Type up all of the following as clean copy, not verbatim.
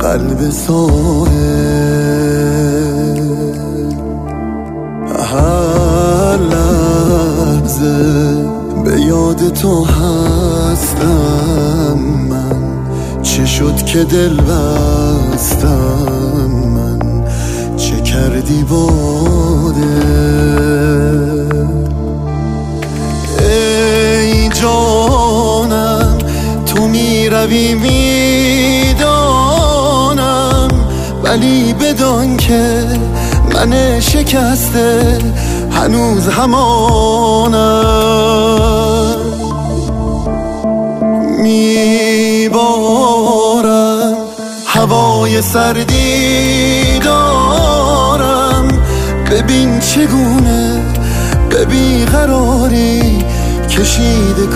قلب ساحل. هر لحظه به یاد تو هستم من، چه شد که دل بستم من، چه کردی باده. ای جانم تو میروی میدانم، ولی بدان که من شکسته هنوز همانم. میبارم هوای سردی دارم، ببین چگونه به بیقراری کشیده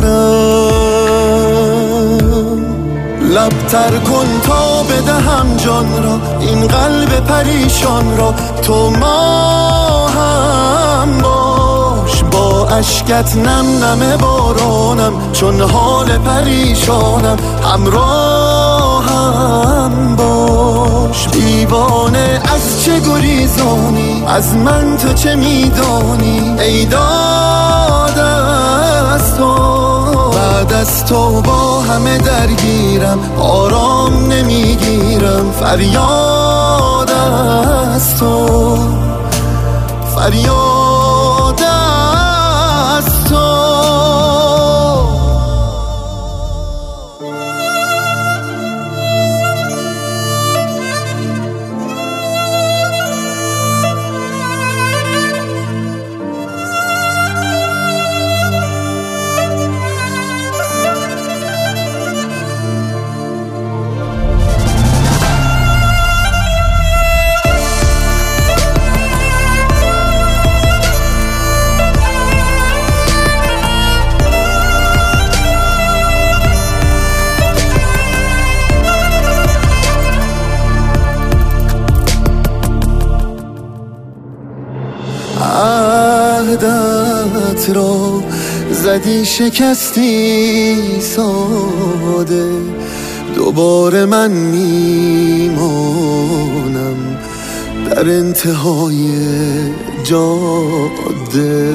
کارم. لبتر کن تا بدهم جان را، این قلب پریشان را، تو ما هم باش. با اشکت نم نم بارانم، چون حال پریشانم، همراهم باش. دیوانه از چه گریزانی، از من تو چه میدانی، ای داد از تو. بعد از تو با همه درگیرم، آرام نمیگیرم، فریاد از تو، فریاد از تو. عهدت را زدی شکستی ساده، دوباره من میمانم در انتهای جاده.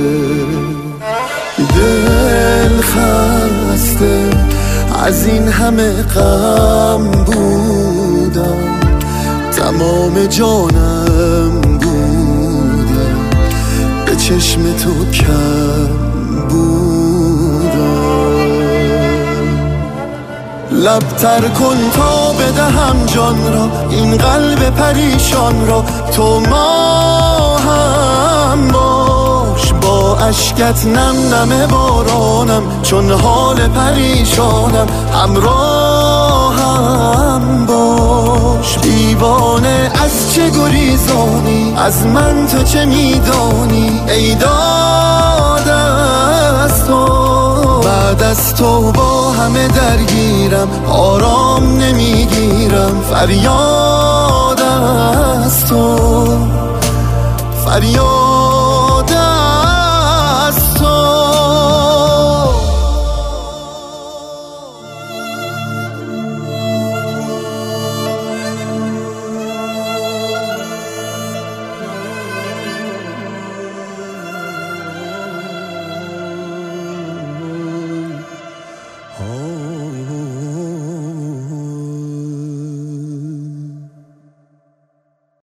دل خسته از این همه غم بودم، تمام جانم چشم تو کم بودم. لبتر کن تا بدهم جان را، این قلب پریشان را، تو ما هم باش. با اشکت نم نم بارانم، چون حال پریشانم، همراهم باش. دیوانه از چه گریزانی، از من تو چه میدانی، ای داد از تو. بعد از تو با همه درگیرم، آرام نمیگیرم، فریاد از تو، فریاد